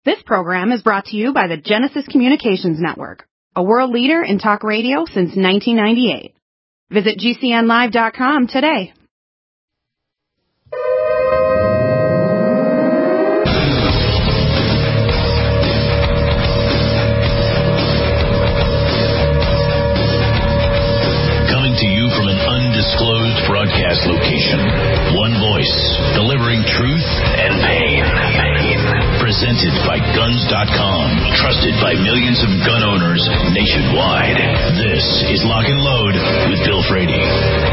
This program is brought to you by the Genesis Communications Network, a world leader in talk radio since 1998. Visit GCNlive.com today. Coming to you from an undisclosed broadcast location. One voice, delivering truth and pain. Presented by Guns.com, trusted by millions of gun owners nationwide. This is Lock and Load with Bill Frady.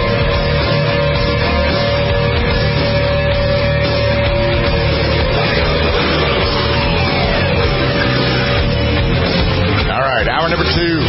All right, hour number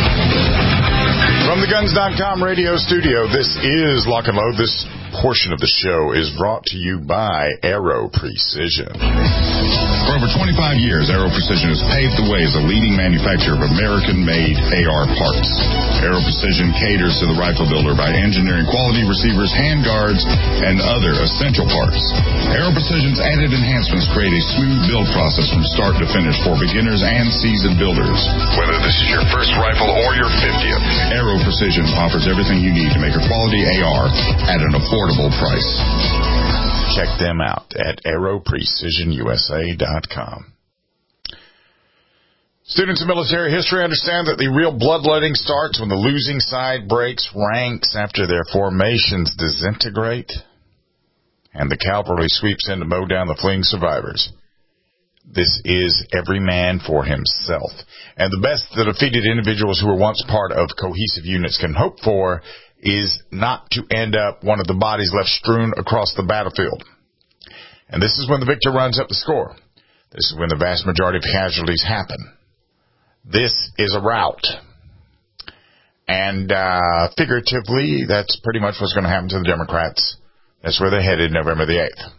2 from the Guns.com radio studio. This is Lock and Load. This portion of the show is brought to you by Aero Precision. For over 25 years, Aero Precision has paved the way as a leading manufacturer of American-made AR parts. Aero Precision caters to the rifle builder by engineering quality receivers, handguards, and other essential parts. Aero Precision's added enhancements create a smooth build process from start to finish for beginners and seasoned builders. Whether this is your first rifle or your 50th, Aero Precision offers everything you need to make a quality AR at an affordable price. Check them out at aeroprecisionusa.com. Students of military history understand that the real bloodletting starts when the losing side breaks ranks after their formations disintegrate and the cavalry sweeps in to mow down the fleeing survivors. This is every man for himself. And the best the defeated individuals who were once part of cohesive units can hope for is not to end up one of the bodies left strewn across the battlefield. And this is when the victor runs up the score. This is when the vast majority of casualties happen. This is a rout. And figuratively, that's pretty much what's going to happen to the Democrats. That's where they're headed November the 8th.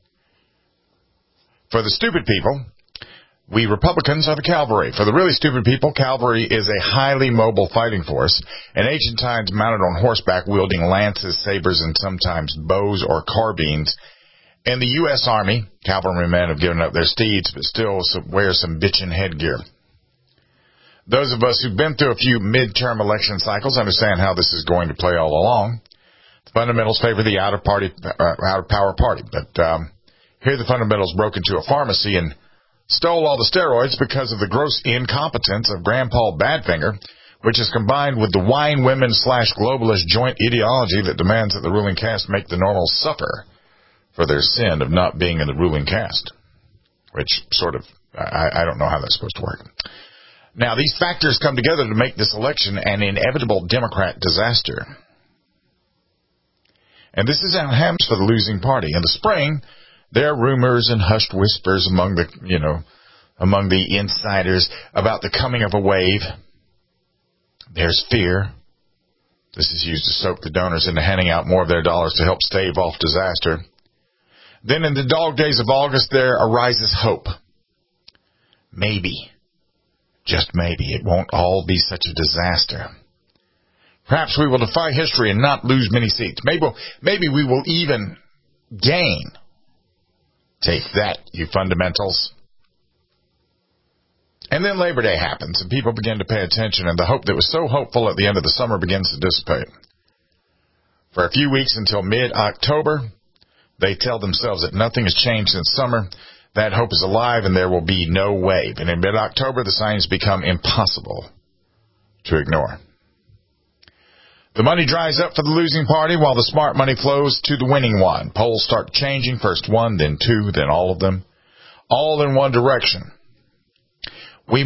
For the stupid people, we Republicans are the cavalry. For the really stupid people, cavalry is a highly mobile fighting force, in ancient times mounted on horseback, wielding lances, sabers, and sometimes bows or carbines. In the U.S. Army, cavalrymen have given up their steeds, but still wear some bitchin' headgear. Those of us who've been through a few midterm election cycles understand how this is going to play all along. The fundamentals favor the out-of-power party, but here the fundamentals broke into a pharmacy and stole all the steroids because of the gross incompetence of Grandpa Badfinger, which is combined with the wine women / globalist joint ideology that demands that the ruling caste make the normals suffer for their sin of not being in the ruling caste, which sort of, I don't know how that's supposed to work. Now, these factors come together to make this election an inevitable Democrat disaster. And this is how it happens for the losing party. In the spring, there are rumors and hushed whispers among the insiders about the coming of a wave. There's fear. This is used to soak the donors into handing out more of their dollars to help stave off disaster. Then in the dog days of August, there arises hope. Maybe, just maybe, it won't all be such a disaster. Perhaps we will defy history and not lose many seats. Maybe we will even gain. Take that, you fundamentals. And then Labor Day happens, and people begin to pay attention, and the hope that was so hopeful at the end of the summer begins to dissipate. For a few weeks until mid-October, they tell themselves that nothing has changed since summer. That hope is alive, and there will be no wave. And in mid-October, the signs become impossible to ignore. The money dries up for the losing party while the smart money flows to the winning one. Polls start changing, first one, then two, then all of them, all in one direction. We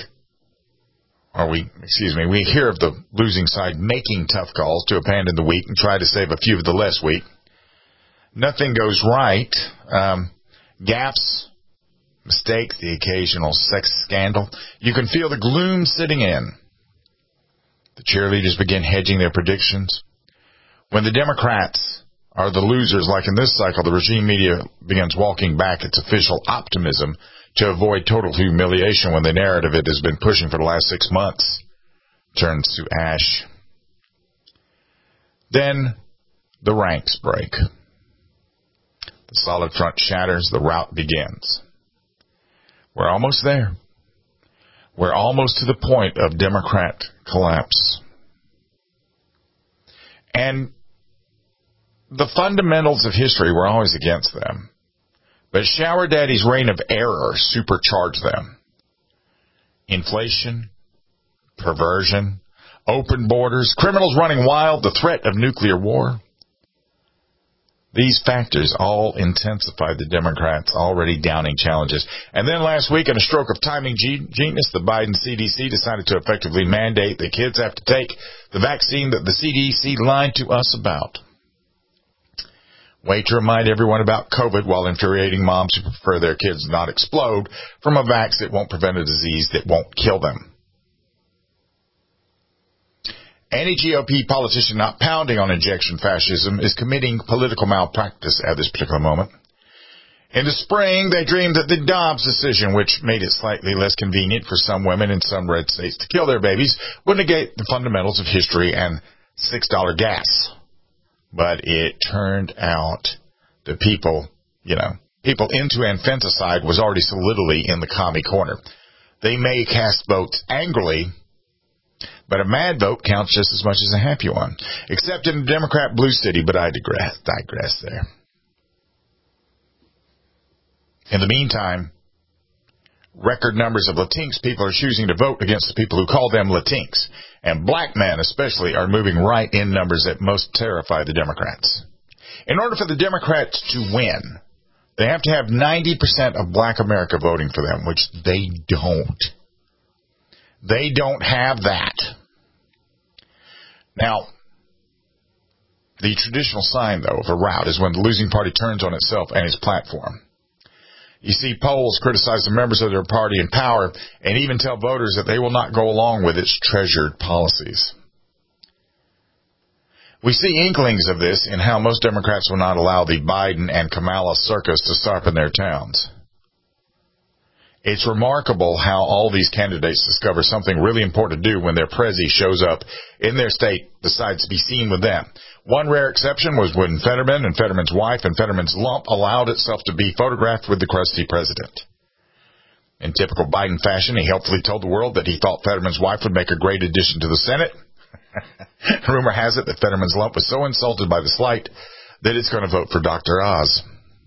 hear of the losing side making tough calls to abandon the weak and try to save a few of the less weak. Nothing goes right. Gaps, mistakes, the occasional sex scandal. You can feel the gloom sitting in. The cheerleaders begin hedging their predictions. When the Democrats are the losers, like in this cycle, the regime media begins walking back its official optimism to avoid total humiliation when the narrative it has been pushing for the last 6 months turns to ash. Then the ranks break. The solid front shatters, the rout begins. We're almost there. We're almost to the point of Democrat collapse. And the fundamentals of history were always against them. But Shower Daddy's reign of error supercharged them. Inflation, perversion, open borders, criminals running wild, the threat of nuclear war. These factors all intensified the Democrats' already downing challenges. And then last week, in a stroke of timing genius, the Biden CDC decided to effectively mandate that kids have to take the vaccine that the CDC lied to us about. Way to remind everyone about COVID while infuriating moms who prefer their kids not explode from a vax that won't prevent a disease that won't kill them. Any GOP politician not pounding on injection fascism is committing political malpractice at this particular moment. In the spring, they dreamed that the Dobbs decision, which made it slightly less convenient for some women in some red states to kill their babies, would negate the fundamentals of history and $6 gas. But it turned out that people into infanticide was already solidly in the commie corner. They may cast votes angrily, but a mad vote counts just as much as a happy one, except in a Democrat blue city, but I digress there. In the meantime, record numbers of Latinx people are choosing to vote against the people who call them Latinx, and black men especially are moving right in numbers that most terrify the Democrats. In order for the Democrats to win, they have to have 90% of black America voting for them, which they don't. They don't have that. Now, the traditional sign, though, of a rout is when the losing party turns on itself and its platform. You see polls criticize the members of their party in power and even tell voters that they will not go along with its treasured policies. We see inklings of this in how most Democrats will not allow the Biden and Kamala circus to stop in their towns. It's remarkable how all these candidates discover something really important to do when their prezi shows up in their state, decides to be seen with them. One rare exception was when Fetterman and Fetterman's wife and Fetterman's lump allowed itself to be photographed with the crusty president. In typical Biden fashion, he helpfully told the world that he thought Fetterman's wife would make a great addition to the Senate. Rumor has it that Fetterman's lump was so insulted by the slight that it's going to vote for Dr. Oz.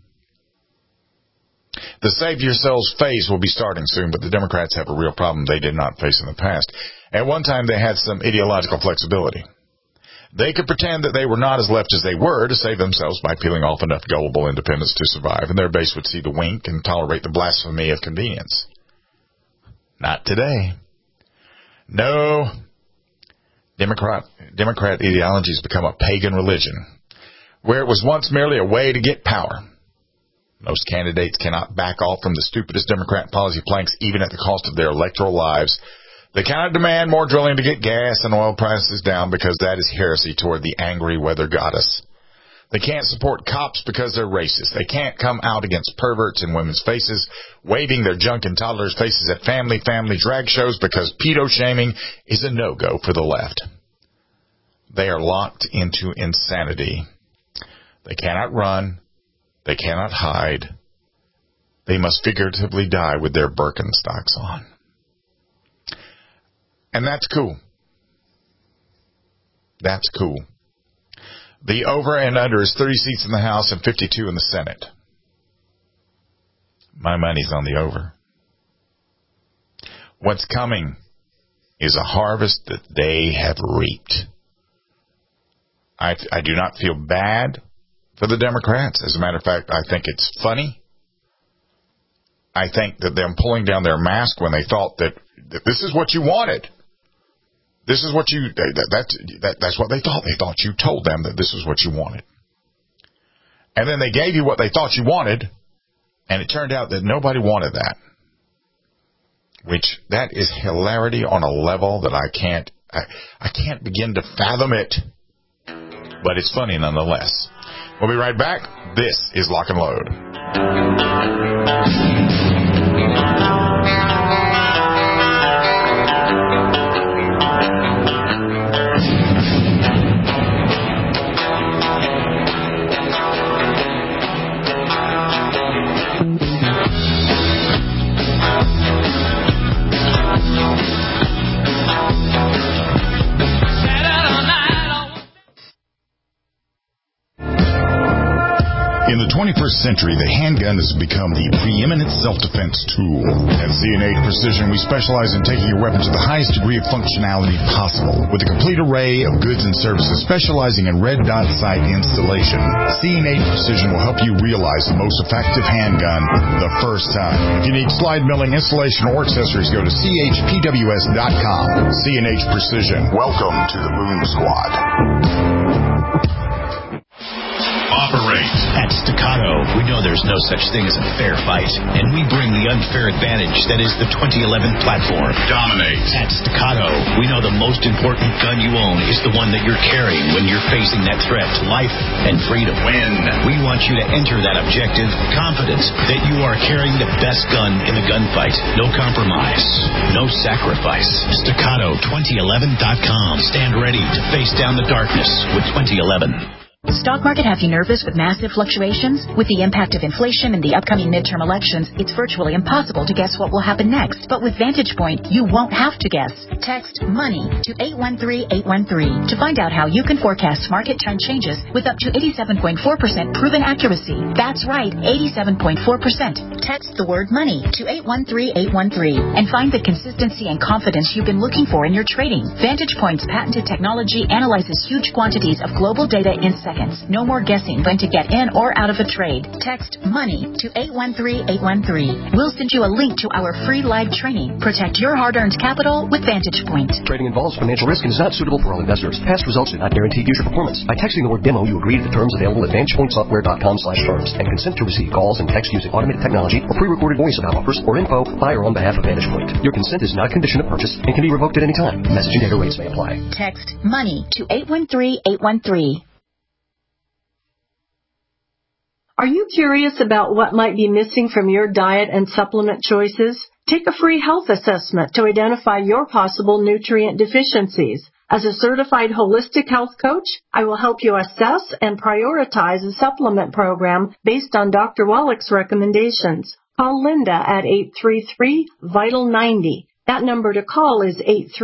The save yourselves phase will be starting soon, but the Democrats have a real problem they did not face in the past. At one time, they had some ideological flexibility. They could pretend that they were not as left as they were to save themselves by peeling off enough gullible independents to survive, and their base would see the wink and tolerate the blasphemy of convenience. Not today. No. Democrat ideology has become a pagan religion, where it was once merely a way to get power. Most candidates cannot back off from the stupidest Democrat policy planks, even at the cost of their electoral lives. They cannot demand more drilling to get gas and oil prices down because that is heresy toward the angry weather goddess. They can't support cops because they're racist. They can't come out against perverts in women's faces, waving their junk in toddlers' faces at family drag shows because pedo shaming is a no-go for the left. They are locked into insanity. They cannot run. They cannot hide. They must figuratively die with their Birkenstocks on. And that's cool. That's cool. The over and under is 30 seats in the House and 52 in the Senate. My money's on the over. What's coming is a harvest that they have reaped. I do not feel bad for the Democrats. As a matter of fact, I think it's funny. I think that them pulling down their mask when they thought that this is what you wanted. This is what that's what they thought. They thought you told them that this is what you wanted. And then they gave you what they thought you wanted, and it turned out that nobody wanted that. Which, that is hilarity on a level that I can't begin to fathom it. But it's funny nonetheless. We'll be right back. This is Lock and Load. 21st century, the handgun has become the preeminent self-defense tool. At CNH Precision, we specialize in taking your weapon to the highest degree of functionality possible. With a complete array of goods and services specializing in red dot sight installation, CNH Precision will help you realize the most effective handgun the first time. If you need slide milling, installation, or accessories, go to chpws.com. CNH Precision. Welcome to the Moon Squad. Operate. At Staccato, we know there's no such thing as a fair fight, and we bring the unfair advantage that is the 2011 platform. Dominate. At Staccato, we know the most important gun you own is the one that you're carrying when you're facing that threat to life and freedom. Win. We want you to enter that objective confident that you are carrying the best gun in the gunfight. No compromise. No sacrifice. Staccato2011.com. Stand ready to face down the darkness with 2011. Stock market have you nervous with massive fluctuations? With the impact of inflation and the upcoming midterm elections, it's virtually impossible to guess what will happen next. But with Vantage Point, you won't have to guess. Text MONEY to 813-813 to find out how you can forecast market trend changes with up to 87.4% proven accuracy. That's right, 87.4%. Text the word MONEY to 813-813 and find the consistency and confidence you've been looking for in your trading. Vantage Point's patented technology analyzes huge quantities of global data in seconds. No more guessing when to get in or out of a trade. Text MONEY to 813-813. We'll send you a link to our free live training. Protect your hard-earned capital with Vantage Point. Trading involves financial risk and is not suitable for all investors. Past results do not guarantee future performance. By texting the word demo, you agree to the terms available at VantagePointSoftware.com/terms and consent to receive calls and text using automated technology or pre-recorded voice about offers or info by or on behalf of Vantage Point. Your consent is not a condition of purchase and can be revoked at any time. Messaging data rates may apply. Text MONEY to 813-813. Are you curious about what might be missing from your diet and supplement choices? Take a free health assessment to identify your possible nutrient deficiencies. As a certified holistic health coach, I will help you assess and prioritize a supplement program based on Dr. Wallach's recommendations. Call Linda at 833-VITAL-90. That number to call is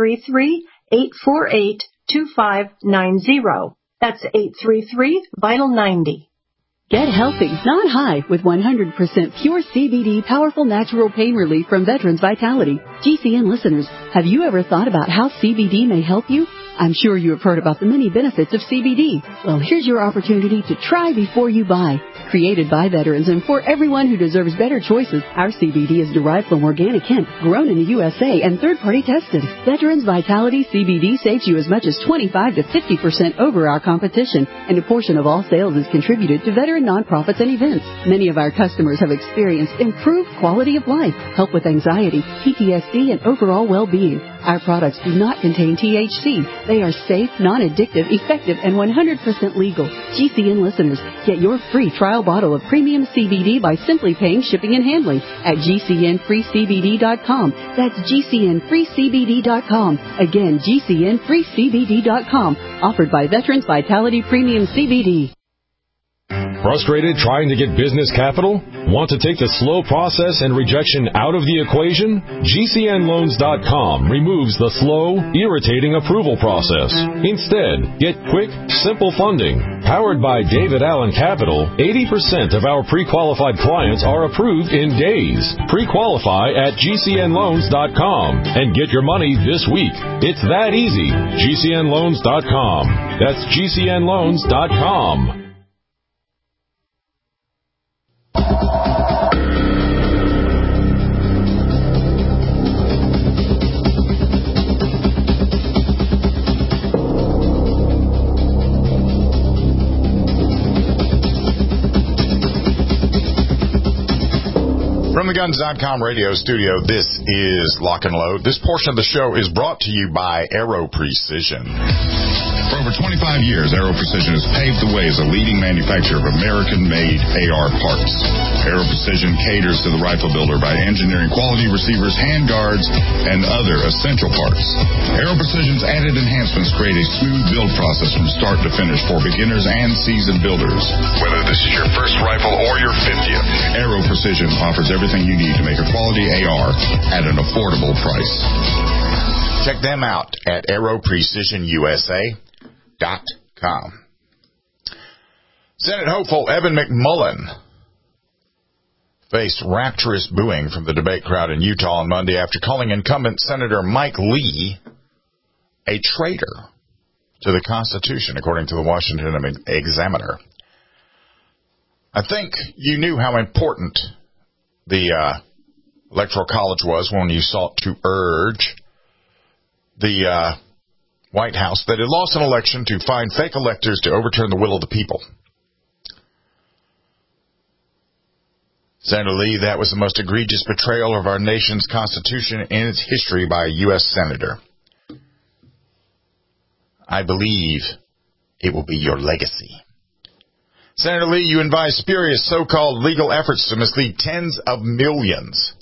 833-848-2590. That's 833-VITAL-90. Get healthy, not high, with 100% pure CBD powerful natural pain relief from Veterans Vitality. GCN listeners, have you ever thought about how CBD may help you? I'm sure you have heard about the many benefits of CBD. Well, here's your opportunity to try before you buy. Created by veterans and for everyone who deserves better choices, our CBD is derived from organic hemp, grown in the USA, and third-party tested. Veterans Vitality CBD saves you as much as 25 to 50% over our competition, and a portion of all sales is contributed to veteran nonprofits and events. Many of our customers have experienced improved quality of life, help with anxiety, PTSD, and overall well-being. Our products do not contain THC. They are safe, non-addictive, effective, and 100% legal. GCN listeners, get your free trial bottle of premium CBD by simply paying shipping and handling at GCNFreeCBD.com. That's GCNFreeCBD.com. Again, GCNFreeCBD.com. Offered by Veterans Vitality Premium CBD. Frustrated trying to get business capital? Want to take the slow process and rejection out of the equation? GCNLoans.com removes the slow, irritating approval process. Instead, get quick, simple funding. Powered by David Allen Capital, 80% of our pre-qualified clients are approved in days. Pre-qualify at GCNLoans.com and get your money this week. It's that easy. GCNLoans.com. That's GCNLoans.com. From the Guns.com radio studio, this is Lock and Load. This portion of the show is brought to you by Aero Precision. For over 25 years, Aero Precision has paved the way as a leading manufacturer of American-made AR parts. Aero Precision caters to the rifle builder by engineering quality receivers, handguards, and other essential parts. Aero Precision's added enhancements create a smooth build process from start to finish for beginners and seasoned builders. Whether this is your first rifle or your 50th, Aero Precision offers everything you need to make a quality AR at an affordable price. Check them out at AeroPrecisionUSA.com. Senate hopeful Evan McMullin faced rapturous booing from the debate crowd in Utah on Monday after calling incumbent Senator Mike Lee a traitor to the Constitution, according to the Washington Examiner. I think you knew how important the Electoral College was when you sought to urge the White House that it lost an election to find fake electors to overturn the will of the people. Senator Lee, that was the most egregious betrayal of our nation's Constitution in its history by a U.S. Senator. I believe it will be your legacy. Senator Lee, you advised spurious so-called legal efforts to mislead tens of millions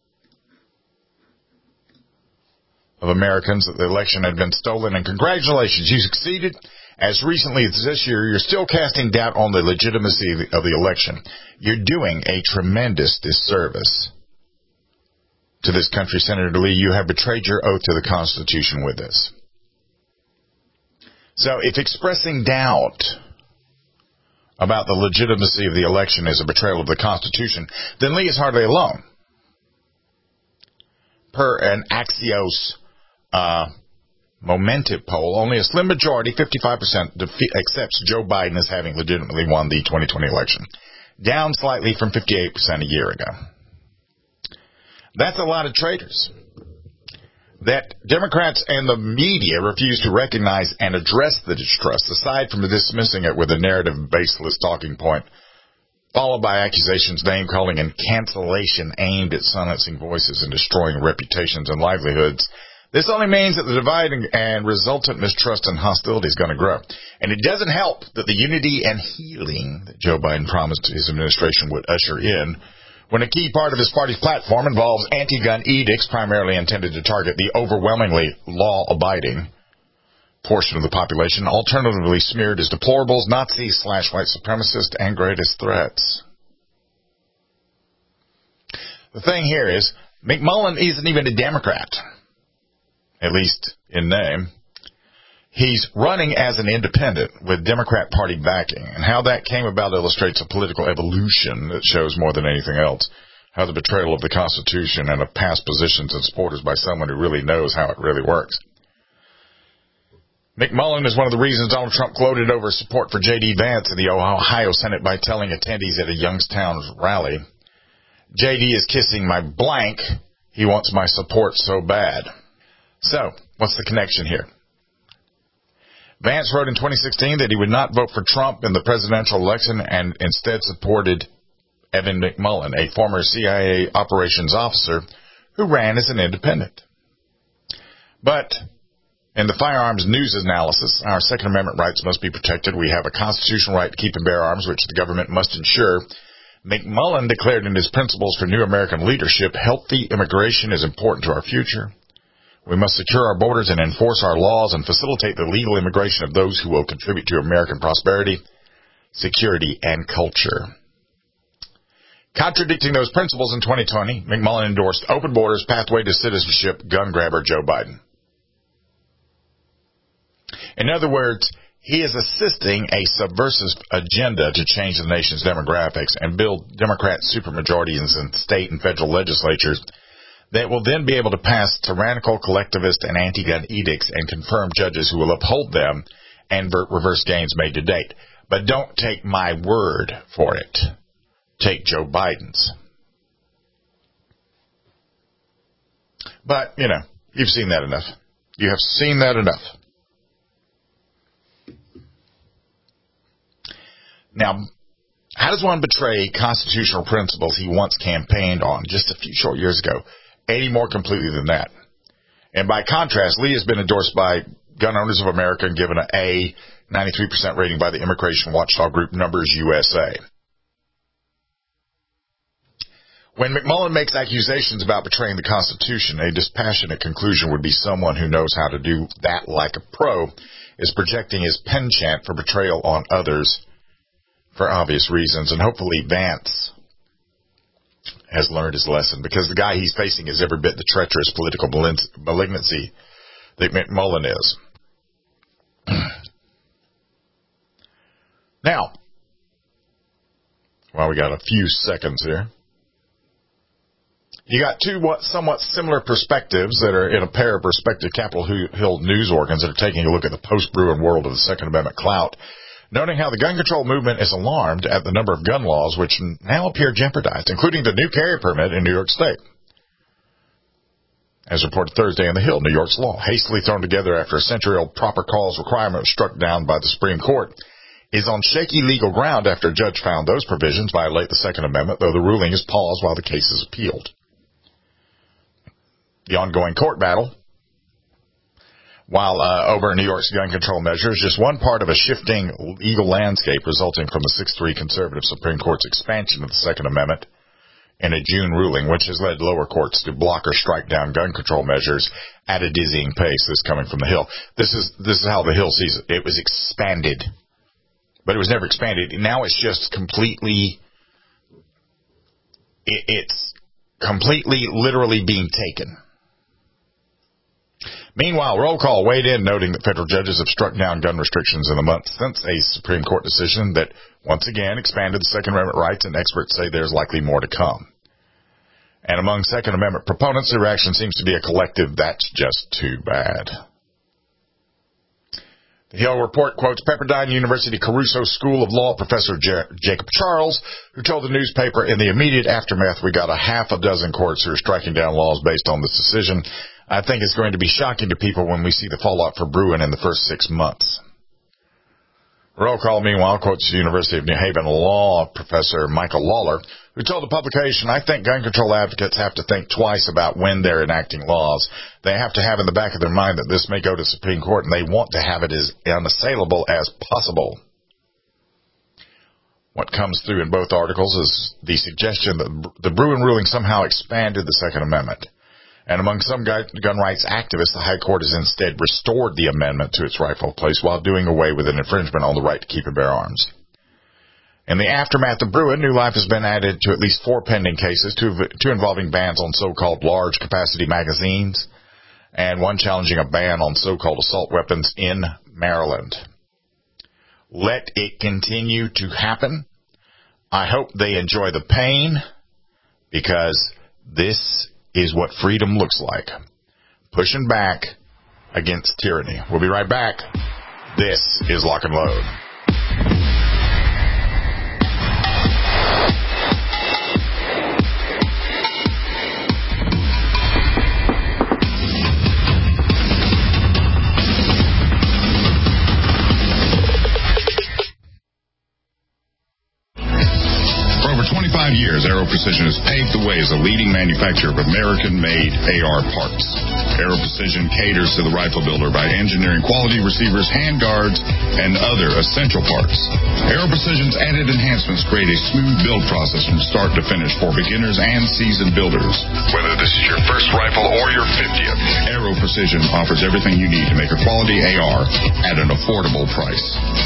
of Americans that the election had been stolen, and congratulations, you succeeded. As recently as this year, you're still casting doubt on the legitimacy of the election. You're doing a tremendous disservice to this country, Senator Lee. You have betrayed your oath to the Constitution with this. So if expressing doubt about the legitimacy of the election is a betrayal of the Constitution, then Lee is hardly alone. Per an Axios Momentive poll, only a slim majority, 55%, accepts Joe Biden as having legitimately won the 2020 election, down slightly from 58% a year ago. That's a lot of traitors that Democrats and the media refuse to recognize and address the distrust, aside from dismissing it with a narrative baseless talking point, followed by accusations, name-calling, and cancellation aimed at silencing voices and destroying reputations and livelihoods. This only means that the divide and resultant mistrust and hostility is going to grow. And it doesn't help that the unity and healing that Joe Biden promised his administration would usher in when a key part of his party's platform involves anti-gun edicts primarily intended to target the overwhelmingly law-abiding portion of the population, alternatively smeared as deplorables, Nazi/white supremacist, and greatest threats. The thing here is, McMullen isn't even a Democrat, at least in name. He's running as an independent with Democrat Party backing, and how that came about illustrates a political evolution that shows more than anything else how the betrayal of the Constitution and of past positions and supporters by someone who really knows how it really works. McMullen is one of the reasons Donald Trump gloated over support for J.D. Vance in the Ohio Senate by telling attendees at a Youngstown rally, J.D. is kissing my blank. He wants my support so bad. So, what's the connection here? Vance wrote in 2016 that he would not vote for Trump in the presidential election and instead supported Evan McMullen, a former CIA operations officer who ran as an independent. But in the firearms news analysis, our Second Amendment rights must be protected. We have a constitutional right to keep and bear arms, which the government must ensure. McMullen declared in his Principles for New American Leadership, healthy immigration is important to our future. We must secure our borders and enforce our laws and facilitate the legal immigration of those who will contribute to American prosperity, security, and culture. Contradicting those principles in 2020, McMullen endorsed open borders, pathway to citizenship, gun grabber Joe Biden. In other words, he is assisting a subversive agenda to change the nation's demographics and build Democrat supermajorities in state and federal legislatures that will then be able to pass tyrannical, collectivist, and anti-gun edicts and confirm judges who will uphold them and reverse gains made to date. But don't take my word for it. Take Joe Biden's. But, you've seen that enough. You have seen that enough. Now, how does one betray constitutional principles he once campaigned on just a few short years ago? 80 more completely than that. And by contrast, Lee has been endorsed by Gun Owners of America and given an A, 93% rating by the immigration watchdog group Numbers USA. When McMullen makes accusations about betraying the Constitution, a dispassionate conclusion would be someone who knows how to do that like a pro is projecting his penchant for betrayal on others for obvious reasons. And hopefully Vance has learned his lesson, because the guy he's facing is every bit the treacherous political malignancy that McMullen is. Now, while we got a few seconds here, You got two somewhat similar perspectives that are in a pair of respective Capitol Hill news organs that are taking a look at the post-Bruen world of the Second Amendment clout, noting how the gun control movement is alarmed at the number of gun laws which now appear jeopardized, including the new carry permit in New York State. As reported Thursday in the Hill, New York's law, hastily thrown together after a century-old proper cause requirement was struck down by the Supreme Court, is on shaky legal ground after a judge found those provisions violate the Second Amendment, though the ruling is paused while the case is appealed. The ongoing court battle, while over New York's gun control measures, just one part of a shifting legal landscape resulting from the 6-3 conservative Supreme Court's expansion of the Second Amendment in a June ruling, which has led lower courts to block or strike down gun control measures at a dizzying pace. This coming from the Hill. This is how the Hill sees it. It was expanded, but it was never expanded. Now it's just completely, it's completely literally being taken. Meanwhile, Roll Call weighed in, noting that federal judges have struck down gun restrictions in the months since a Supreme Court decision that once again expanded the Second Amendment rights, and experts say there's likely more to come. And among Second Amendment proponents, the reaction seems to be a collective, that's just too bad. The Hill report quotes Pepperdine University Caruso School of Law professor Jacob Charles, who told the newspaper, in the immediate aftermath, we got a half a dozen courts who are striking down laws based on this decision. I think it's going to be shocking to people when we see the fallout for Bruen in the first 6 months. Roll Call, meanwhile, quotes the University of New Haven law professor Michael Lawler, who told the publication, I think gun control advocates have to think twice about when they're enacting laws. They have to have in the back of their mind that this may go to the Supreme Court, and they want to have it as unassailable as possible. What comes through in both articles is the suggestion that the Bruen ruling somehow expanded the Second Amendment. And among some gun rights activists, the High Court has instead restored the amendment to its rightful place while doing away with an infringement on the right to keep and bear arms. In the aftermath of Bruen, new life has been added to at least 4 pending cases, two involving bans on so-called large-capacity magazines, and one challenging a ban on so-called assault weapons in Maryland. Let it continue to happen. I hope they enjoy the pain, because this is what freedom looks like. Pushing back against tyranny. We'll be right back. This is Lock and Load. For over 25 years, Aero Precision has paved the way as a leading manufacturer of American-made AR parts. Aero Precision caters to the rifle builder by engineering quality receivers, handguards, and other essential parts. Aero Precision's added enhancements create a smooth build process from start to finish for beginners and seasoned builders. Whether this is your first rifle or your 50th, Aero Precision offers everything you need to make a quality AR at an affordable price.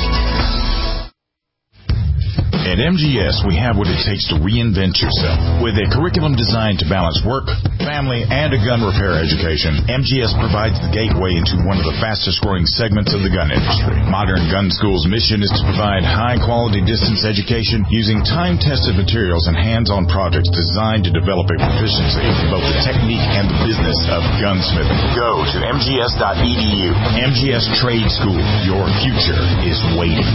At MGS, we have what it takes to reinvent yourself. With a curriculum designed to balance work, family, and a gun repair education, MGS provides the gateway into one of the fastest-growing segments of the gun industry. Modern Gun School's mission is to provide high-quality distance education using time-tested materials and hands-on projects designed to develop a proficiency in both the technique and the business of gunsmithing. Go to mgs.edu. MGS Trade School. Your future is waiting.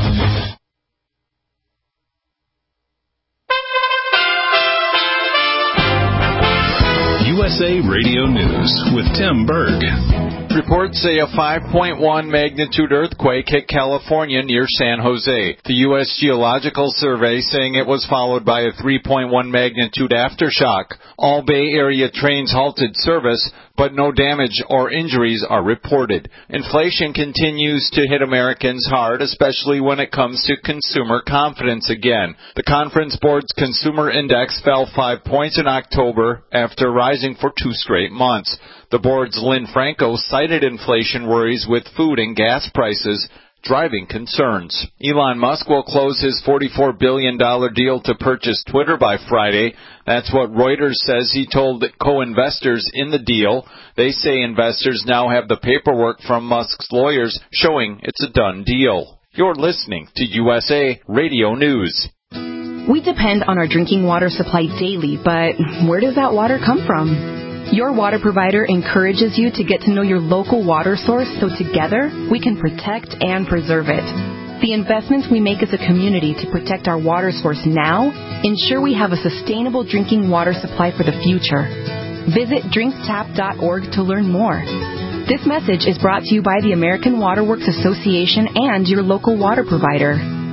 USA Radio News with Tim Berg. Reports say a 5.1 magnitude earthquake hit California near San Jose. The U.S. Geological Survey saying it was followed by a 3.1 magnitude aftershock. All Bay Area trains halted service, but no damage or injuries are reported. Inflation continues to hit Americans hard, especially when it comes to consumer confidence again. The Conference Board's Consumer Index fell 5 points in October after rising for 2 straight months. The board's Lynn Franco cited inflation worries with food and gas prices driving concerns. Elon Musk will close his $44 billion deal to purchase Twitter by Friday. That's what Reuters says he told co-investors in the deal. They say investors now have the paperwork from Musk's lawyers showing it's a done deal. You're listening to USA Radio News. We depend on our drinking water supply daily, but where does that water come from? Your water provider encourages you to get to know your local water source so together we can protect and preserve it. The investments we make as a community to protect our water source now ensure we have a sustainable drinking water supply for the future. Visit drinktap.org to learn more. This message is brought to you by the American Water Works Association and your local water provider.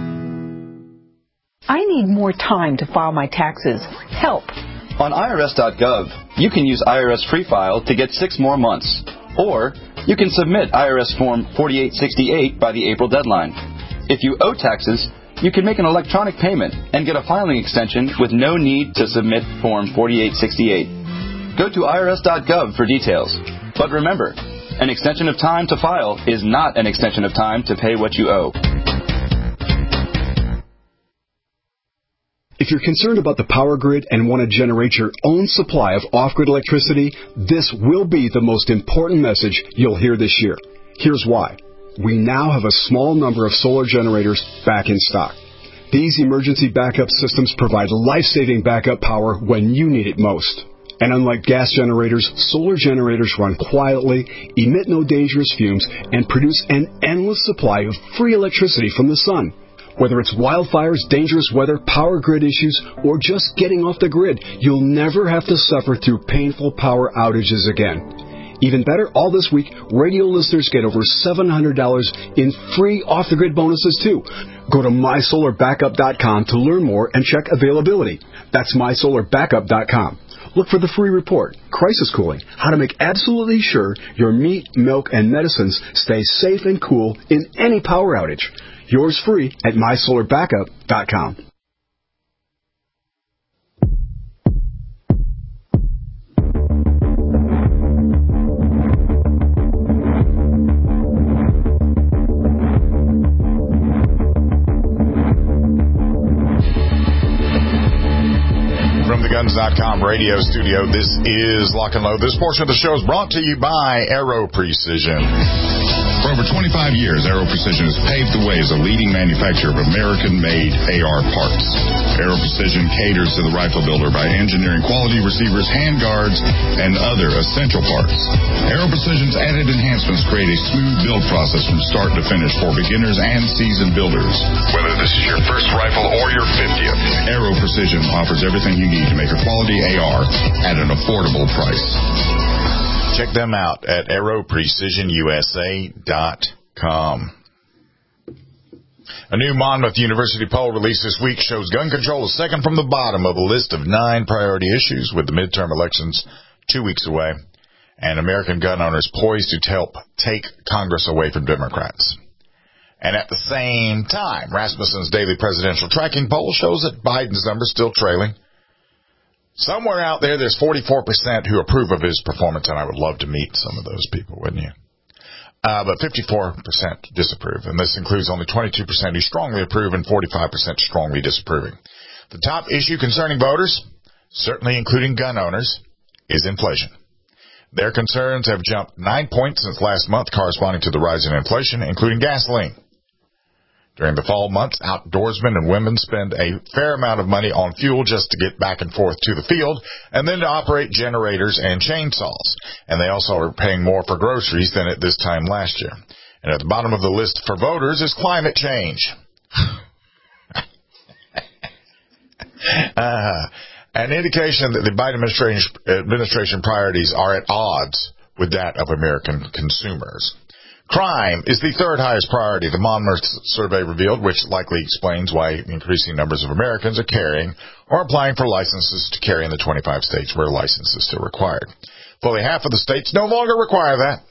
I need more time to file my taxes. Help. On IRS.gov, you can use IRS Free File to get 6 more months. Or you can submit IRS Form 4868 by the April deadline. If you owe taxes, you can make an electronic payment and get a filing extension with no need to submit Form 4868. Go to IRS.gov for details. But remember, an extension of time to file is not an extension of time to pay what you owe. If you're concerned about the power grid and want to generate your own supply of off-grid electricity, this will be the most important message you'll hear this year. Here's why. We now have a small number of solar generators back in stock. These emergency backup systems provide life-saving backup power when you need it most. And unlike gas generators, solar generators run quietly, emit no dangerous fumes, and produce an endless supply of free electricity from the sun. Whether it's wildfires, dangerous weather, power grid issues, or just getting off the grid, you'll never have to suffer through painful power outages again. Even better, all this week, radio listeners get over $700 in free off-the-grid bonuses, too. Go to mysolarbackup.com to learn more and check availability. That's mysolarbackup.com. Look for the free report, Crisis Cooling, how to make absolutely sure your meat, milk, and medicines stay safe and cool in any power outage. Yours free at mysolarbackup.com. From the Guns.com radio studio, this is Lock and Load. This portion of the show is brought to you by Aero Precision. For over 25 years, Aero Precision has paved the way as a leading manufacturer of American-made AR parts. Aero Precision caters to the rifle builder by engineering quality receivers, handguards, and other essential parts. Aero Precision's added enhancements create a smooth build process from start to finish for beginners and seasoned builders. Whether this is your first rifle or your 50th, Aero Precision offers everything you need to make a quality AR at an affordable price. Check them out at aeroprecisionusa.com. A new Monmouth University poll released this week shows gun control is second from the bottom of a list of 9 priority issues with the midterm elections 2 weeks away, and American gun owners poised to help take Congress away from Democrats. And at the same time, Rasmussen's daily presidential tracking poll shows that Biden's number is still trailing. Somewhere out there, there's 44% who approve of his performance, and I would love to meet some of those people, wouldn't you? But 54% disapprove, and this includes only 22% who strongly approve and 45% strongly disapproving. The top issue concerning voters, certainly including gun owners, is inflation. Their concerns have jumped 9 points since last month, corresponding to the rise in inflation, including gasoline. During the fall months, outdoorsmen and women spend a fair amount of money on fuel just to get back and forth to the field and then to operate generators and chainsaws. And they also are paying more for groceries than at this time last year. And at the bottom of the list for voters is climate change. An indication that the Biden administration priorities are at odds with that of American consumers. Crime is the third highest priority, the Monmouth survey revealed, which likely explains why increasing numbers of Americans are carrying or applying for licenses to carry in the 25 states where a license is still required. Fully half of the states no longer require that.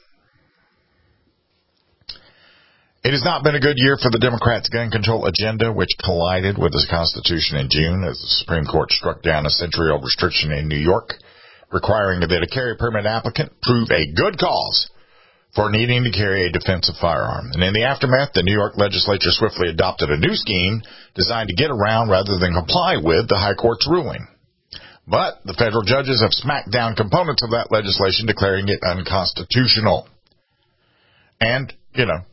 It has not been a good year for the Democrats' gun control agenda, which collided with the Constitution in June as the Supreme Court struck down a century-old restriction in New York, requiring that a carry permit applicant prove a good cause for needing to carry a defensive firearm. And in the aftermath, the New York legislature swiftly adopted a new scheme designed to get around rather than comply with the high court's ruling. But the federal judges have smacked down components of that legislation, declaring it unconstitutional. And,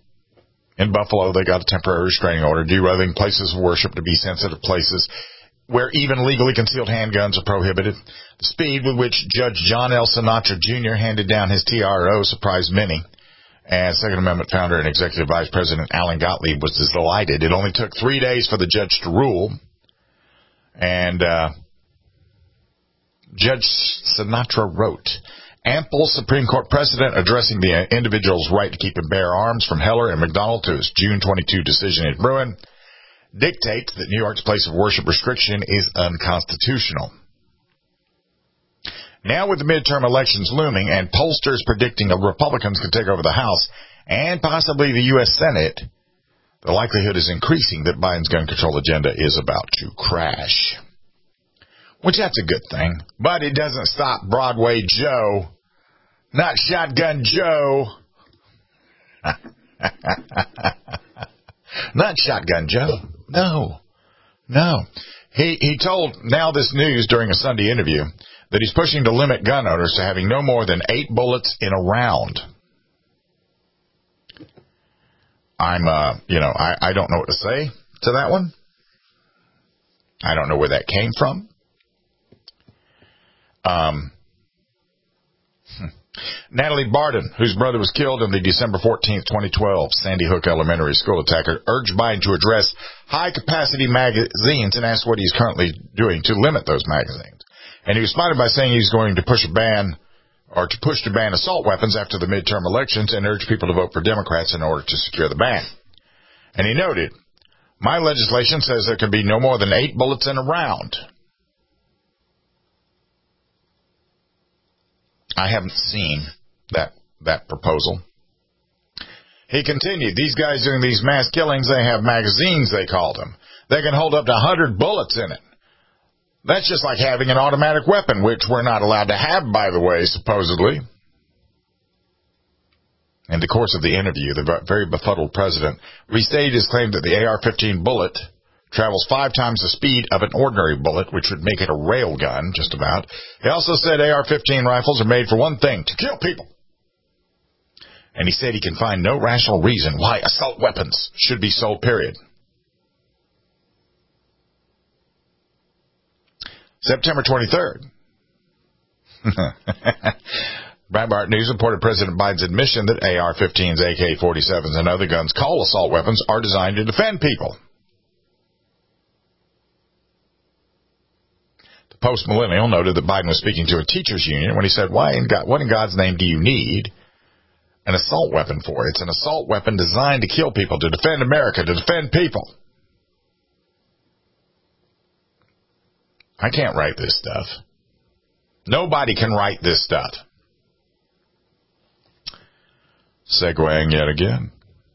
in Buffalo, they got a temporary restraining order, derailing places of worship to be sensitive places. where even legally concealed handguns are prohibited. The speed with which Judge John L. Sinatra Jr. handed down his TRO surprised many. And Second Amendment founder and Executive Vice President Alan Gottlieb was delighted. It only took 3 days for the judge to rule. And Judge Sinatra wrote, ample Supreme Court precedent addressing the individual's right to keep and bear arms from Heller and McDonald to his June 22 decision in Bruin dictates that New York's place of worship restriction is unconstitutional. Now with the midterm elections looming and pollsters predicting the Republicans could take over the House and possibly the U.S. Senate, the likelihood is increasing that Biden's gun control agenda is about to crash. Which that's a good thing, but it doesn't stop Broadway Joe, not Shotgun Joe. Not Shotgun Joe. No. He told Now This News during a Sunday interview that he's pushing to limit gun owners to having no more than 8 bullets in a round. I don't know what to say to that one. I don't know where that came from. Natalie Barden, whose brother was killed in the December 14th, 2012 Sandy Hook Elementary School attack, urged Biden to address high-capacity magazines and asked what he's currently doing to limit those magazines. And he responded by saying he's going to push to ban assault weapons after the midterm elections and urge people to vote for Democrats in order to secure the ban. And he noted, my legislation says there can be no more than 8 bullets in a round. I haven't seen that proposal. He continued, these guys doing these mass killings, they have magazines, they called them. They can hold up to 100 bullets in it. That's just like having an automatic weapon, which we're not allowed to have, by the way, supposedly. In the course of the interview, the very befuddled president restated his claim that the AR-15 bullet travels 5 times the speed of an ordinary bullet, which would make it a rail gun, just about. He also said AR-15 rifles are made for one thing, to kill people. And he said he can find no rational reason why assault weapons should be sold, period. September 23rd. Breitbart News reported President Biden's admission that AR-15s, AK-47s, and other guns called assault weapons are designed to defend people. Post-millennial noted that Biden was speaking to a teachers union when he said, what in God's name do you need an assault weapon for? It's an assault weapon designed to kill people, to defend America, to defend people. I can't write this stuff. Nobody can write this stuff. Segueing yet again.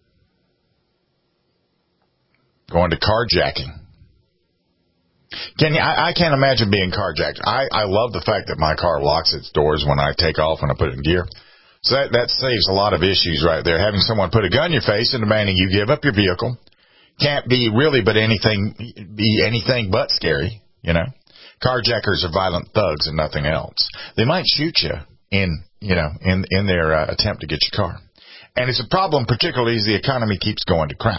Going to carjacking. I can't imagine being carjacked. I love the fact that my car locks its doors when I take off and I put it in gear. So that saves a lot of issues right there. Having someone put a gun in your face and demanding you give up your vehicle can't be really anything but scary, you know. Carjackers are violent thugs and nothing else. They might shoot you in their attempt to get your car. And it's a problem particularly as the economy keeps going to crap.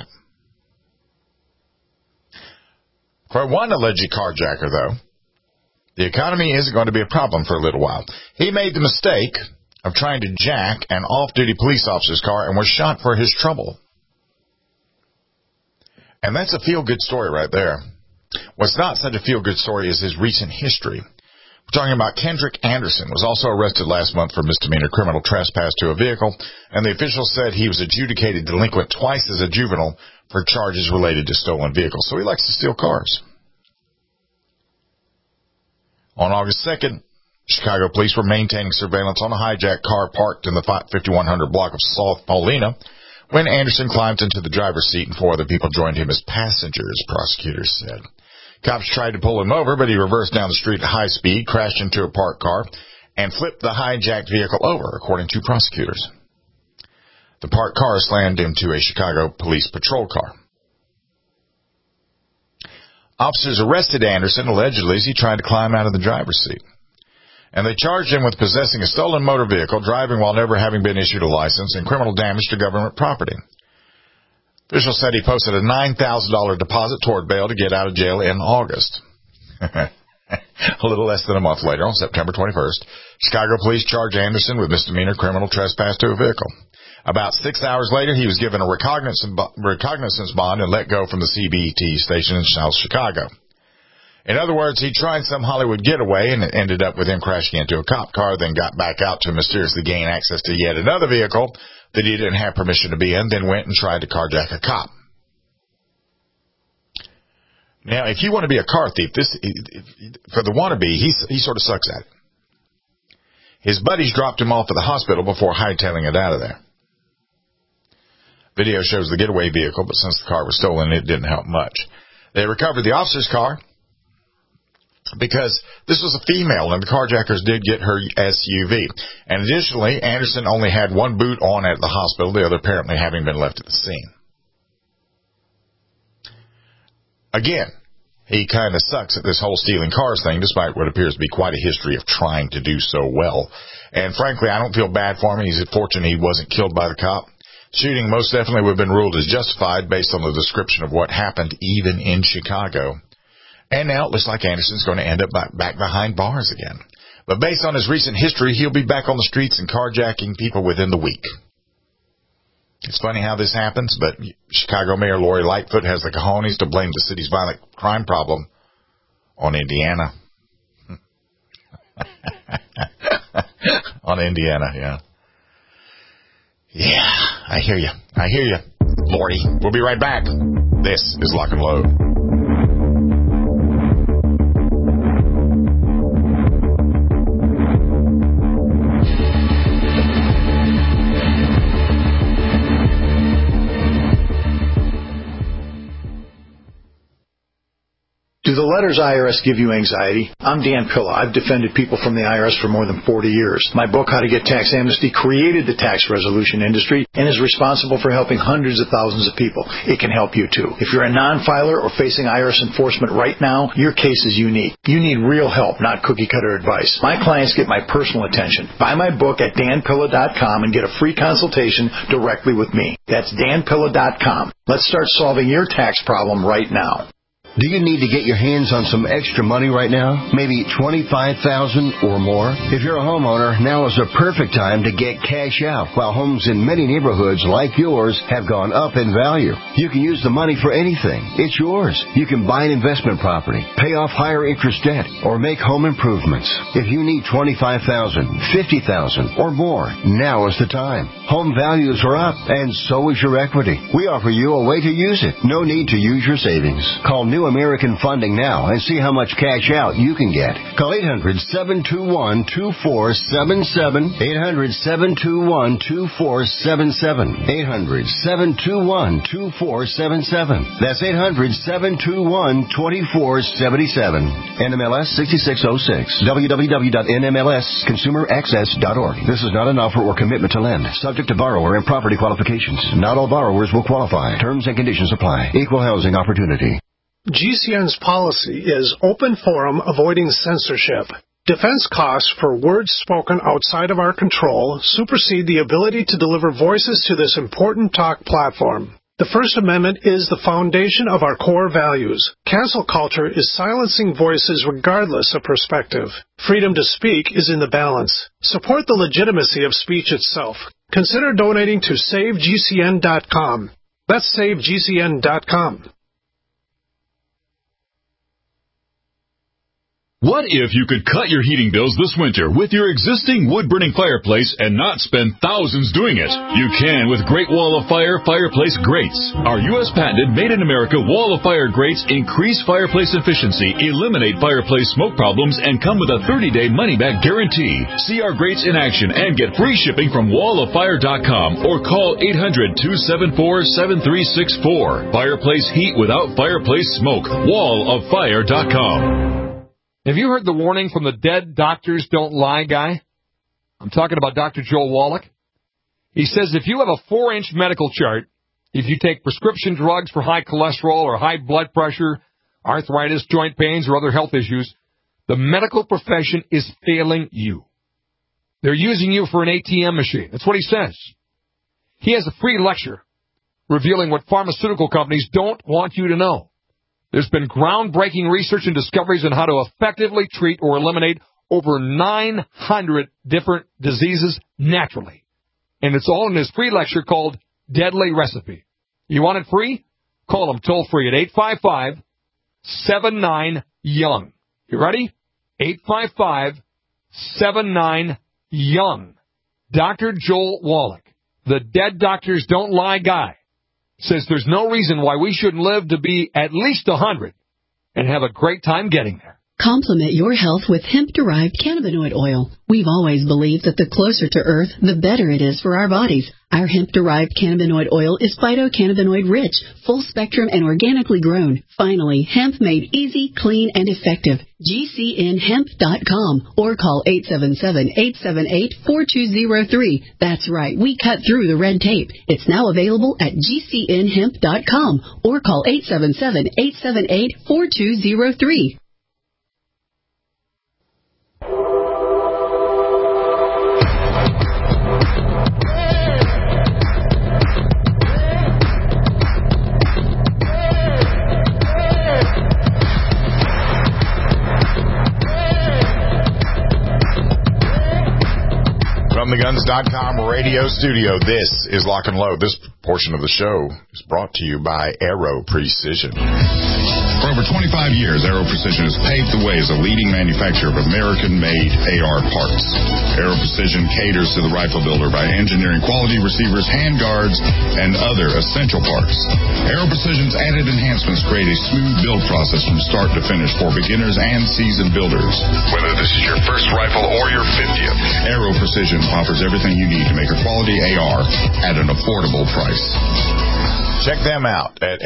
For one alleged carjacker, though, the economy isn't going to be a problem for a little while. He made the mistake of trying to jack an off-duty police officer's car and was shot for his trouble. And that's a feel-good story right there. What's not such a feel-good story is his recent history. We're talking about Kendrick Anderson, was also arrested last month for misdemeanor criminal trespass to a vehicle, and the officials said he was adjudicated delinquent twice as a juvenile for charges related to stolen vehicles. So he likes to steal cars. On August 2nd, Chicago police were maintaining surveillance on a hijacked car parked in the 5100 block of South Paulina when Anderson climbed into the driver's seat and 4 other people joined him as passengers, prosecutors said. Cops tried to pull him over, but he reversed down the street at high speed, crashed into a parked car, and flipped the hijacked vehicle over, according to prosecutors. The parked car slammed into a Chicago police patrol car. Officers arrested Anderson allegedly as he tried to climb out of the driver's seat. And they charged him with possessing a stolen motor vehicle, driving while never having been issued a license, and criminal damage to government property. Officials said he posted a $9,000 deposit toward bail to get out of jail in August. A little less than a month later, on September 21st, Chicago police charged Anderson with misdemeanor criminal trespass to a vehicle. About 6 hours later, he was given a recognizance bond and let go from the CBT station in South Chicago. In other words, he tried some Hollywood getaway and it ended up with him crashing into a cop car, then got back out to mysteriously gain access to yet another vehicle that he didn't have permission to be in, then went and tried to carjack a cop. Now, if you want to be a car thief, for the wannabe, he sort of sucks at it. His buddies dropped him off at the hospital before hightailing it out of there. Video shows the getaway vehicle, but since the car was stolen, it didn't help much. They recovered the officer's car because this was a female, and the carjackers did get her SUV. And additionally, Anderson only had one boot on at the hospital, the other apparently having been left at the scene. Again, he kind of sucks at this whole stealing cars thing, despite what appears to be quite a history of trying to do so well. And frankly, I don't feel bad for him. He's fortunate he wasn't killed by the cop. Shooting most definitely would have been ruled as justified based on the description of what happened even in Chicago. And now it looks like Anderson's going to end up back behind bars again. But based on his recent history, he'll be back on the streets and carjacking people within the week. It's funny how this happens, but Chicago Mayor Lori Lightfoot has the cojones to blame the city's violent crime problem on Indiana. On Indiana, yeah. Yeah, I hear you. I hear you, Lori. We'll be right back. This is Lock and Load. Do the letters IRS give you anxiety? I'm Dan Pilla. I've defended people from the IRS for more than 40 years. My book, How to Get Tax Amnesty, created the tax resolution industry and is responsible for helping hundreds of thousands of people. It can help you too. If you're a non-filer or facing IRS enforcement right now, your case is unique. You need real help, not cookie-cutter advice. My clients get my personal attention. Buy my book at danpilla.com and get a free consultation directly with me. That's danpilla.com. Let's start solving your tax problem right now. Do you need to get your hands on some extra money right now? Maybe $25,000 or more? If you're a homeowner, now is the perfect time to get cash out while homes in many neighborhoods like yours have gone up in value. You can use the money for anything. It's yours. You can buy an investment property, pay off higher interest debt, or make home improvements. If you need $25,000, $50,000 or more, now is the time. Home values are up, and so is your equity. We offer you a way to use it. No need to use your savings. Call New American Funding now and see how much cash out you can get. Call 800-721-2477. 800-721-2477. 800-721-2477. That's 800-721-2477. NMLS 6606. www.nmlsconsumeraccess.org. This is not an offer or commitment to lend. Subject to borrower and property qualifications. Not all borrowers will qualify. Terms and conditions apply. Equal housing opportunity. GCN's policy is open forum, avoiding censorship. Defense costs for words spoken outside of our control supersede the ability to deliver voices to this important talk platform. The First Amendment is the foundation of our core values. Cancel culture is silencing voices regardless of perspective. Freedom to speak is in the balance. Support the legitimacy of speech itself. Consider donating to SaveGCN.com. That's SaveGCN.com. What if you could cut your heating bills this winter with your existing wood-burning fireplace and not spend thousands doing it? You can with Great Wall of Fire fireplace grates. Our U.S. patented made-in-America Wall of Fire grates increase fireplace efficiency, eliminate fireplace smoke problems, and come with a 30-day money-back guarantee. See our grates in action and get free shipping from walloffire.com or call 800-274-7364. Fireplace heat without fireplace smoke. walloffire.com. Have you heard the warning from the dead doctors don't lie guy? I'm talking about Dr. Joel Wallach. He says if you have a 4-inch medical chart, if you take prescription drugs for high cholesterol or high blood pressure, arthritis, joint pains, or other health issues, the medical profession is failing you. They're using you for an ATM machine. That's what he says. He has a free lecture revealing what pharmaceutical companies don't want you to know. There's been groundbreaking research and discoveries on how to effectively treat or eliminate over 900 different diseases naturally. And it's all in this free lecture called Deadly Recipe. You want it free? Call them toll free at 855-79-YOUNG. You ready? 855-79-YOUNG. Dr. Joel Wallach, the Dead Doctors Don't Lie guy, says there's no reason why we shouldn't live to be at least 100 and have a great time getting there. Complement your health with hemp-derived cannabinoid oil. We've always believed that the closer to Earth, the better it is for our bodies. Our hemp-derived cannabinoid oil is phytocannabinoid-rich, full-spectrum, and organically grown. Finally, hemp made easy, clean, and effective. GCNhemp.com or call 877-878-4203. That's right, we cut through the red tape. It's now available at GCNhemp.com or call 877-878-4203. From the Guns.com radio studio, this is Lock and Load. This portion of the show is brought to you by Aero Precision. For over 25 years, Aero Precision has paved the way as a leading manufacturer of American-made AR parts. Aero Precision caters to the rifle builder by engineering quality receivers, handguards, and other essential parts. Aero Precision's added enhancements create a smooth build process from start to finish for beginners and seasoned builders. Whether this is your first rifle or your 50th, Aero Precision offers everything you need to make a quality AR at an affordable price. Check them out at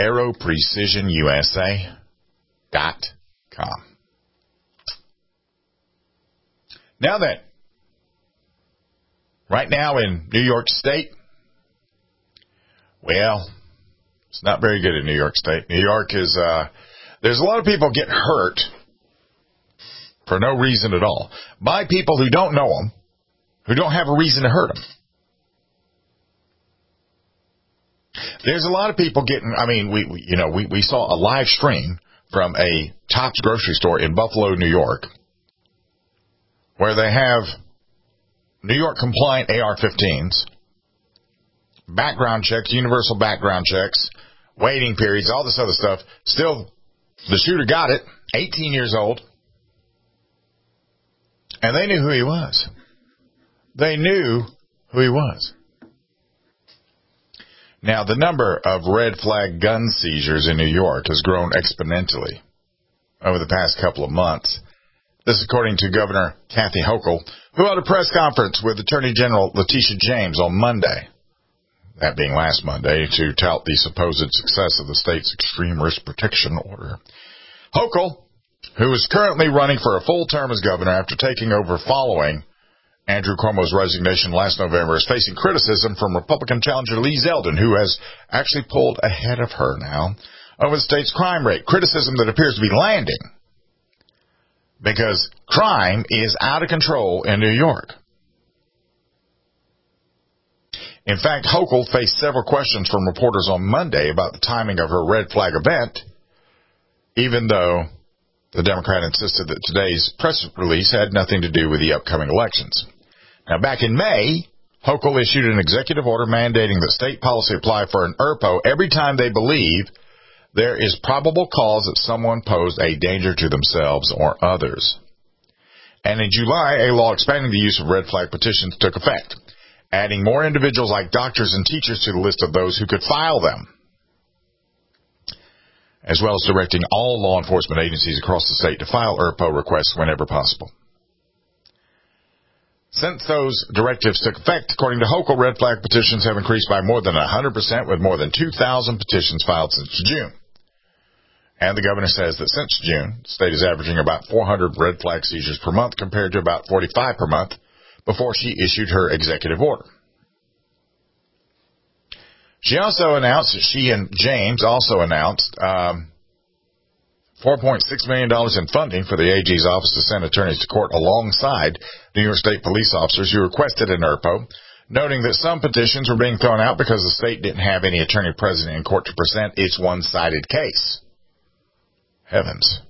aeroprecisionusa.com. Now then, right now in New York State, well, it's not very good in New York State. New York is, there's a lot of people getting hurt for no reason at all by people who don't know them, who don't have a reason to hurt them. There's a lot of people getting, I mean, we saw a live stream from a Tops grocery store in Buffalo, New York, where they have New York compliant AR-15s, background checks, universal background checks, waiting periods, all this other stuff. Still, the shooter got it, 18 years old, and they knew who he was. They knew who he was. Now, the number of red flag gun seizures in New York has grown exponentially over the past couple of months. This is according to Governor Kathy Hochul, who held a press conference with Attorney General Letitia James on Monday, that being last Monday, to tout the supposed success of the state's extreme risk protection order. Hochul, who is currently running for a full term as governor after taking over following Andrew Cuomo's resignation last November, is facing criticism from Republican challenger Lee Zeldin, who has actually pulled ahead of her now over the state's crime rate. Criticism that appears to be landing because crime is out of control in New York. In fact, Hochul faced several questions from reporters on Monday about the timing of her red flag event, even though the Democrat insisted that today's press release had nothing to do with the upcoming elections. Now, back in May, Hochul issued an executive order mandating that state policy apply for an ERPO every time they believe there is probable cause that someone posed a danger to themselves or others. And in July, a law expanding the use of red flag petitions took effect, adding more individuals like doctors and teachers to the list of those who could file them, as well as directing all law enforcement agencies across the state to file ERPO requests whenever possible. Since those directives took effect, according to Hochul, red flag petitions have increased by more than 100%, with more than 2,000 petitions filed since June. And the governor says that since June, the state is averaging about 400 red flag seizures per month compared to about 45 per month before she issued her executive order. She also announced that she and James also announced $4.6 million in funding for the AG's office to send attorneys to court alongside New York State police officers who requested an ERPO, noting that some petitions were being thrown out because the state didn't have any attorney present in court to present its one-sided case. Heavens.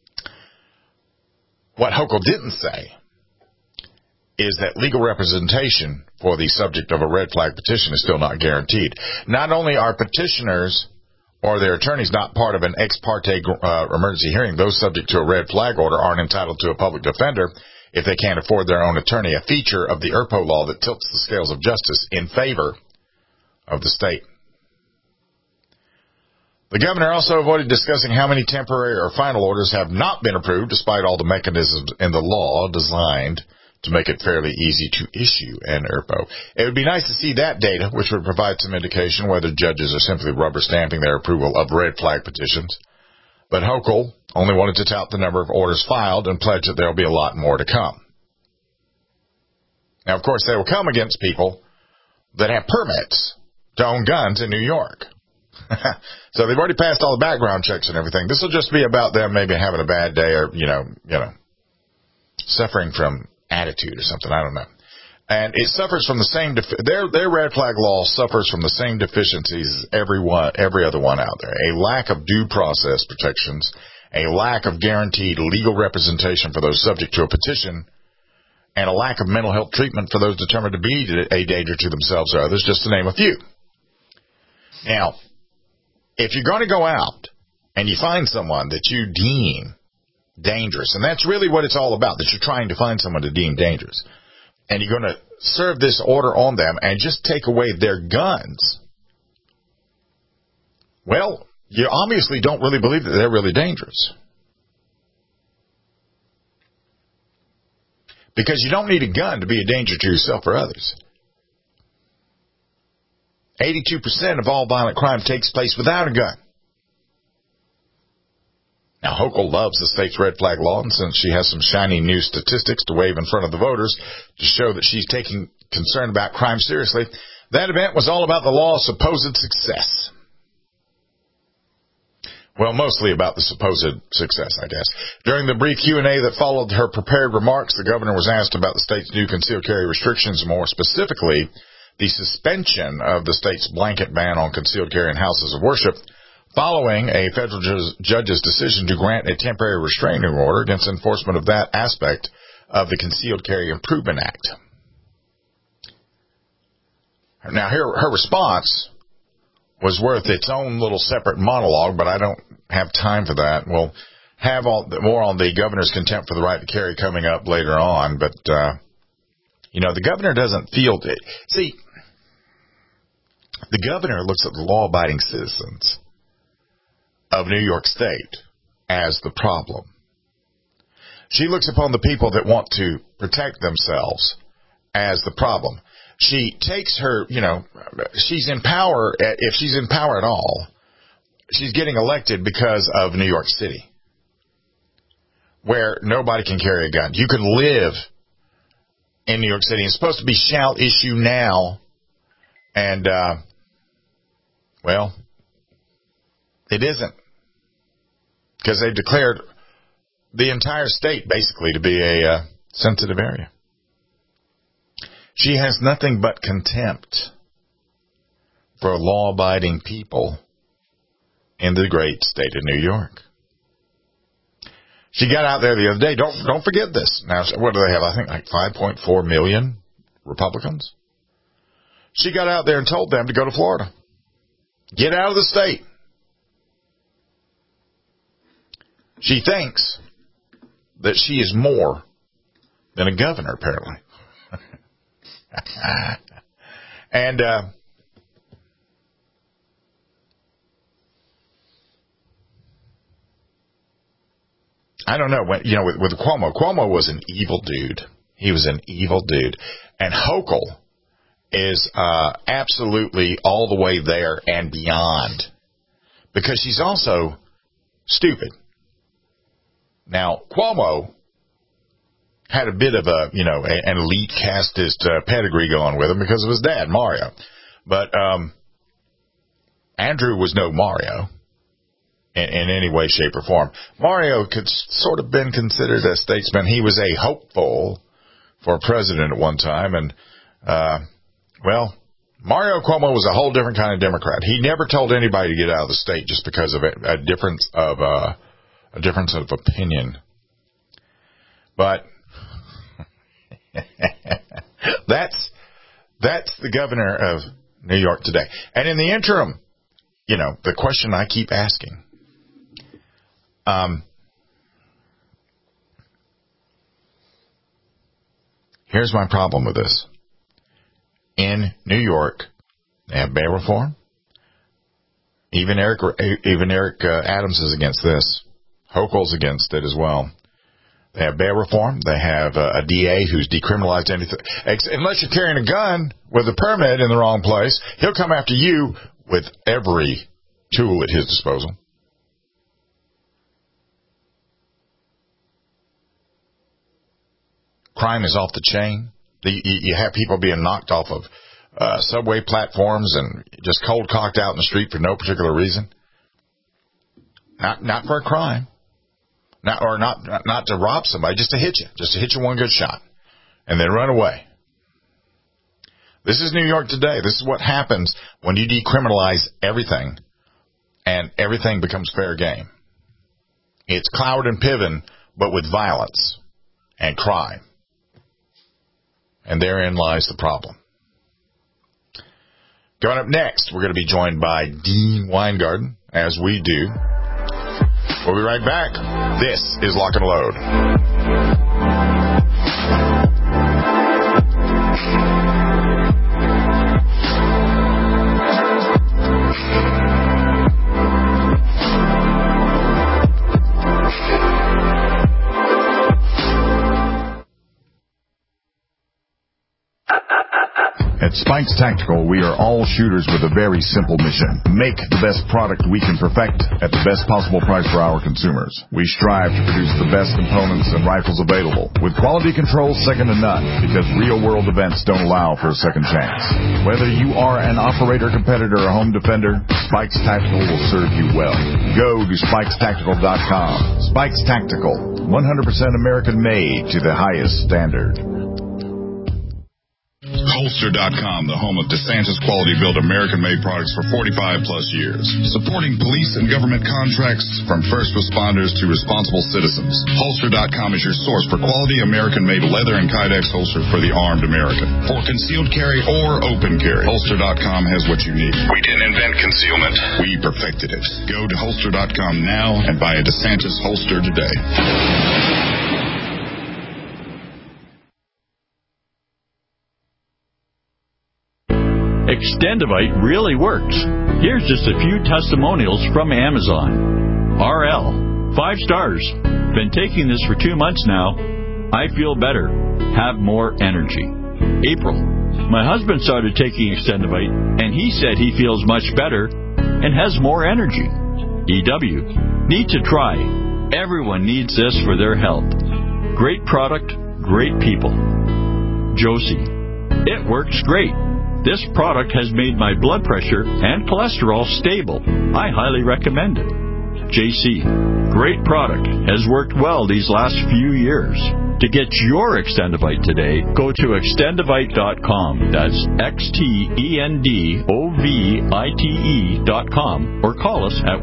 What Hochul didn't say is that legal representation for the subject of a red flag petition is still not guaranteed. Not only are petitioners or their attorneys not part of an ex parte emergency hearing, those subject to a red flag order aren't entitled to a public defender if they can't afford their own attorney, a feature of the ERPO law that tilts the scales of justice in favor of the state. The governor also avoided discussing how many temporary or final orders have not been approved, despite all the mechanisms in the law designed to make it fairly easy to issue an ERPO. It would be nice to see that data, which would provide some indication whether judges are simply rubber stamping their approval of red flag petitions. But Hochul only wanted to tout the number of orders filed and pledge that there will be a lot more to come. Now, of course, they will come against people that have permits to own guns in New York. So they've already passed all the background checks and everything. This will just be about them maybe having a bad day or, you know, suffering from attitude or something. I don't know. And it suffers from the same, their red flag law suffers from the same deficiencies as every other one out there. A lack of due process protections, a lack of guaranteed legal representation for those subject to a petition, and a lack of mental health treatment for those determined to be a danger to themselves or others, just to name a few. Now, if you're going to go out and you find someone that you deem dangerous, and that's really what it's all about, that you're trying to find someone to deem dangerous, and you're going to serve this order on them and just take away their guns, well, you obviously don't really believe that they're really dangerous. Because you don't need a gun to be a danger to yourself or others. 82% of all violent crime takes place without a gun. Now, Hochul loves the state's red flag law, and since she has some shiny new statistics to wave in front of the voters to show that she's taking concern about crime seriously, that event was all about the law's supposed success. Well, mostly about the supposed success, I guess. During the brief Q&A that followed her prepared remarks, the governor was asked about the state's new concealed carry restrictions, more specifically, the suspension of the state's blanket ban on concealed carry in houses of worship following a federal judge's decision to grant a temporary restraining order against enforcement of that aspect of the Concealed Carry Improvement Act. Now, her response was worth its own little separate monologue, but I don't have time for that. We'll have more on the governor's contempt for the right to carry coming up later on, but, the governor doesn't feel it. See, the governor looks at the law-abiding citizens of New York State as the problem. She looks upon the people that want to protect themselves as the problem. She takes her, she's in power, if she's in power at all, she's getting elected because of New York City, where nobody can carry a gun. You can live in New York City. It's supposed to be shall issue now, and, it isn't, because they've declared the entire state basically to be a sensitive area. She has nothing but contempt for law-abiding people in the great state of New York. She got out there the other day. Don't forget this. Now, what do they have? I think like 5.4 million Republicans. She got out there and told them to go to Florida. Get out of the state. She thinks that she is more than a governor, apparently. And I don't know, with Cuomo was an evil dude. He was an evil dude. And Hochul is absolutely all the way there and beyond, because she's also stupid. Now, Cuomo had a bit of an elite casteist pedigree going with him because of his dad, Mario. But Andrew was no Mario in any way, shape, or form. Mario could sort of been considered a statesman. He was a hopeful for president at one time, and Mario Cuomo was a whole different kind of Democrat. He never told anybody to get out of the state just because of a difference of a difference of opinion. But that's the governor of New York today. And in the interim, the question I keep asking, here's my problem with this. In New York, they have bail reform. Even Eric Adams is against this. Hochul's against it as well. They have bail reform. They have a DA who's decriminalized anything. Unless you're carrying a gun with a permit in the wrong place, he'll come after you with every tool at his disposal. Crime is off the chain. You have people being knocked off of subway platforms and just cold cocked out in the street for no particular reason. Not for a crime. Not to rob somebody, just to hit you one good shot, and then run away. This is New York today. This is what happens when you decriminalize everything, and everything becomes fair game. It's Cloward and Piven, but with violence and crime, and therein lies the problem. Coming up next, we're going to be joined by Dean Weingarten, as we do. We'll be right back. This is Lock and Load. At Spikes Tactical, we are all shooters with a very simple mission. Make the best product we can perfect at the best possible price for our consumers. We strive to produce the best components and rifles available, with quality control second to none, because real-world events don't allow for a second chance. Whether you are an operator, competitor, or home defender, Spikes Tactical will serve you well. Go to SpikesTactical.com. Spikes Tactical, 100% American-made to the highest standard. Holster.com, the home of DeSantis quality-built American-made products for 45-plus years. Supporting police and government contracts from first responders to responsible citizens. Holster.com is your source for quality American-made leather and Kydex holster for the armed American. For concealed carry or open carry, Holster.com has what you need. We didn't invent concealment. We perfected it. Go to Holster.com now and buy a DeSantis holster today. Extendivite really works. Here's just a few testimonials from Amazon. RL, 5 stars. Been taking this for 2 months now. I feel better. Have more energy. April, my husband started taking Extendivite, and he said he feels much better and has more energy. EW, need to try. Everyone needs this for their health. Great product, great people. Josie, it works great. This product has made my blood pressure and cholesterol stable. I highly recommend it. JC, great product. Has worked well these last few years. To get your Extendivite today, go to Extendivite.com. That's XTENDOVITE.com, or call us at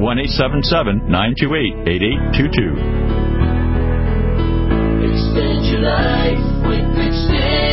1-877-928-8822. Extend your life with Extend.